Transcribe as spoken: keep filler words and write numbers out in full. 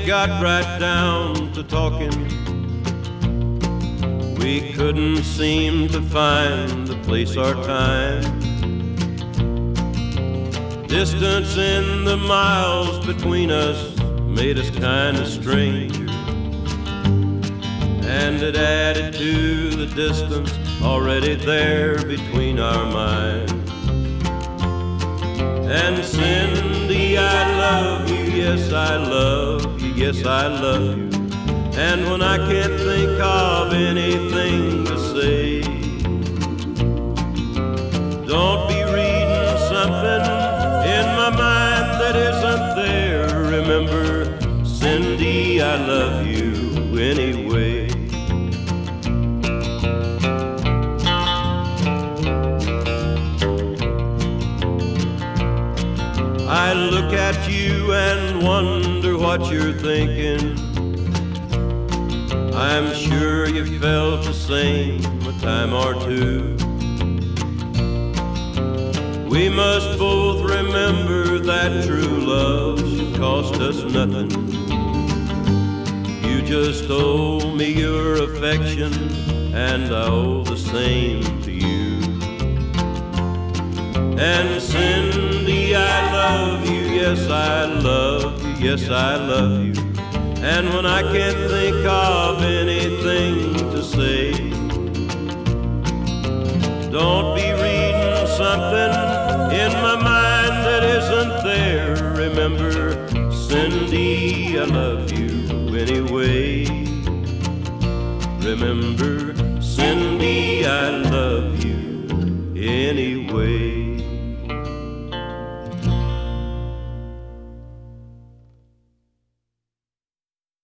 got right down to talking. We couldn't seem to find the place or time. Distance in the miles between us made us kind of strangers, and it added to the distance already there between our minds. And Cindy, I love you, yes I love you, yes I love you. And when I can't think of anything to say, don't be reading something in my mind that isn't there. Remember, Cindy, I love you anyway. I look at you and wonder what you're thinking. I'm sure you felt the same a time or two. We must both remember that true love should cost us nothing. You just owe me your affection, and I owe the same to you. And Cindy, I love you, yes I love you, yes I love you. And when I can't think of anything to say, don't be reading something in my mind that isn't there. Remember, Cindy, I love you anyway. Remember, Cindy, I love you anyway.